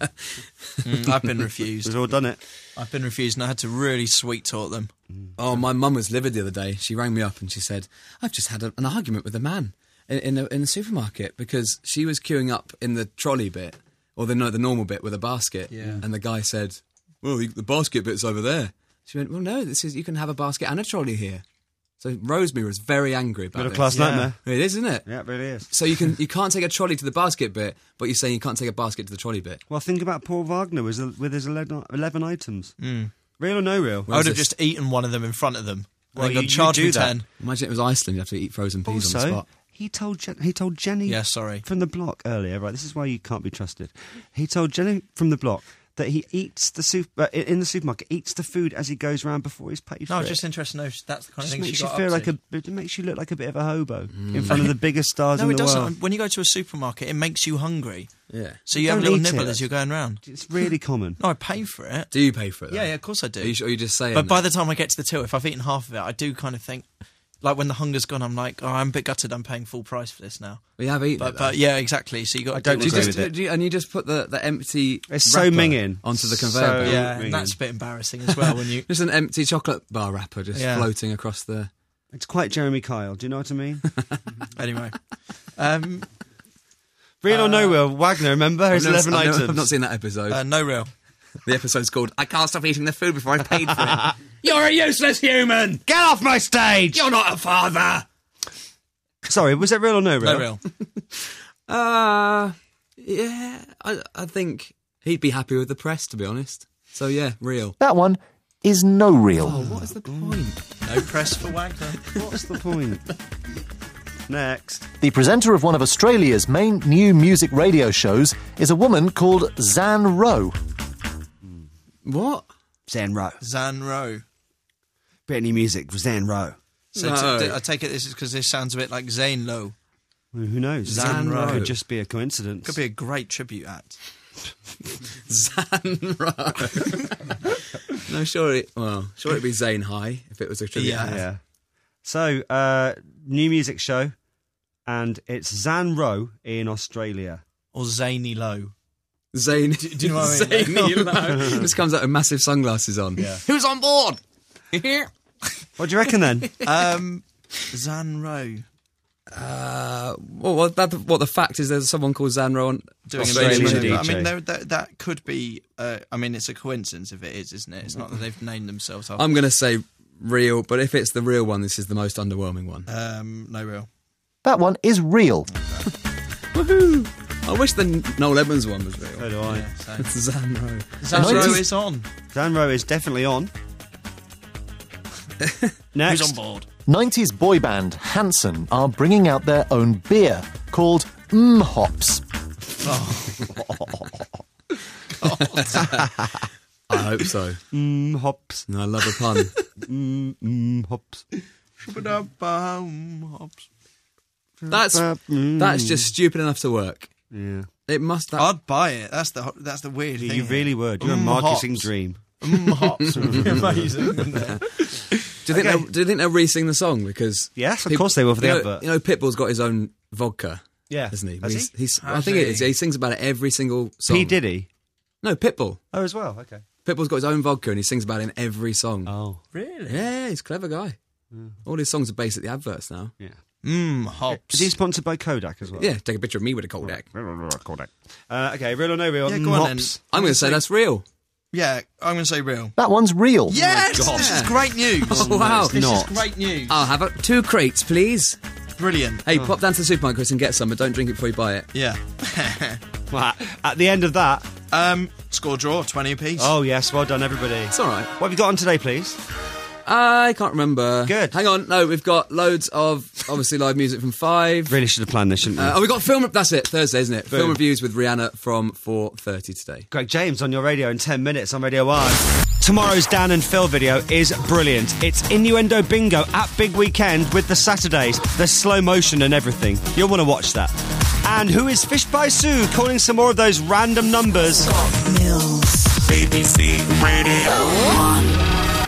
I've been refused. we've all done it. I've been refused and I had to really sweet talk them. Oh, my mum was livid the other day. She rang me up and she said, I've just had an argument with a man in the supermarket because she was queuing up in the trolley bit, or the normal bit with a basket, and the guy said, well, the basket bit's over there. She went, well, no, you can have a basket and a trolley here. So Rosemary was very angry about Middle class nightmare. It is, isn't it? Yeah, it really is. So you can't take a trolley to the basket bit, but you're saying you can't take a basket to the trolley bit. Well, think about Paul Wagner with his 11 items. Real or no real? I would have just eaten one of them in front of them. Well, and then you got charged do with that. 10. Imagine it was Iceland, you have to eat frozen peas on the Also, spot. he told Jenny Yeah, sorry. from the block earlier, right, this is why you can't be trusted. He told Jenny from the block that he eats the soup in the supermarket, eats the food as he goes around before he's paid for No, I it. was just interested to know if that's the kind of thing makes she you got feel up like to. it makes you look like a bit of a hobo in front of the biggest stars No, in it the doesn't. world. When you go to a supermarket, it makes you hungry. Yeah. So you have a Don't little eat nibble it. as you're going round. It's really common. No, I pay for it. Do you pay for it, though? Yeah, of course I do. Are you sure you just saying But by that? the time I get to the till, if I've eaten half of it, I do kind of think, like when the hunger's gone, I'm like, oh, I'm a bit gutted. I'm paying full price for this now. We have eaten it, but yeah, exactly. So you got. I don't agree with it. And you just put the empty. It's so minging onto the conveyor. So yeah, minging. and that's a bit embarrassing as well when you just an empty chocolate bar wrapper just floating across the. It's quite Jeremy Kyle. Do you know what I mean? Anyway, real or no real? Wagner, remember his 11 items. I've not seen that episode. No real. The episode's called "I Can't Stop Eating the Food Before I've Paid for It." You're a useless human. Get off my stage. You're not a father. Sorry, was it real or no real? No real. Yeah, I think he'd be happy with the press, to be honest. So yeah, real. That one is no real. Oh, what is the point? No press for Wagner. What's the point? Next. The presenter of one of Australia's main new music radio shows is a woman called Zan Rowe. What? Zan Rowe. Zan Rowe. Britney Music, Zan Rowe. So I take it this is because this sounds a bit like Zane Lowe. Well, who knows? Zan Rowe. Could just be a coincidence. Could be a great tribute act. Zan Rowe. No, sure it'd be Zane High if it was a tribute act. Yeah. So, new music show, and it's Zan Rowe in Australia. Or Zany Lowe. Zane. Do you know what I mean? Zany Lowe. Just comes out with massive sunglasses on. Yeah. Who's on board? What do you reckon then? Zan Rowe. What the fact is, there's someone called Zan Rowe doing Australian DJ. DJ. I mean, that could be. I mean, it's a coincidence if it is, isn't it? It's not that they've named themselves after. I'm going to say real, but if it's the real one, this is the most underwhelming one. No real. That one is real. Woohoo! I wish the Noel Edmonds one was real. So do I. Yeah, It's Zan Rowe. Zan Rowe is on. Zan Rowe is definitely on. Next. Who's on board? 90s boy band Hanson are bringing out their own beer called Hops. I hope so. Hops. No, I love a pun. Hops. Hops. That's just stupid enough to work. Yeah. It must. I'd buy it. That's the weird thing. You really would. You're a marketing dream. Hops would be amazing, wouldn't it? Do you think they'll re-sing the song? Because yes, of course they will for the advert. You know, Pitbull's got his own vodka. Yeah, hasn't he? Has he? I think it is. He sings about it every single song. P. Diddy? No, Pitbull. Oh, as well. Okay. Pitbull's got his own vodka and he sings about it in every song. Oh, really? Yeah, he's a clever guy. All his songs are basically adverts now. Yeah. Hops. Is he sponsored by Kodak as well? Yeah, take a picture of me with a Kodak. Kodak. Okay, real or no real? Yeah, go on then. Hops. I'm going to say that's real. Yeah, I'm going to say real. That one's real. Yes! Oh my God. This is great news. Oh, wow. This is great news. I'll have 2 crates, please. Brilliant. Hey, pop down to the supermarket, Chris, and get some, but don't drink it before you buy it. Yeah. Well, at the end of that... score draw, 20 apiece. Oh, yes, well done, everybody. It's all right. What have you got on today, please? I can't remember. Good. Hang on. No, we've got loads of, obviously, live music from 5. Really should have planned this, shouldn't we? We got film... That's it, Thursday, isn't it? Boom. Film reviews with Rihanna from 4:30 today. Greg James on your radio in 10 minutes on Radio 1. Tomorrow's Dan and Phil video is brilliant. It's Innuendo Bingo at Big Weekend with the Saturdays. There's slow motion and everything. You'll want to watch that. And who is Fish by Sue calling some more of those random numbers? Mills. BBC Radio 1.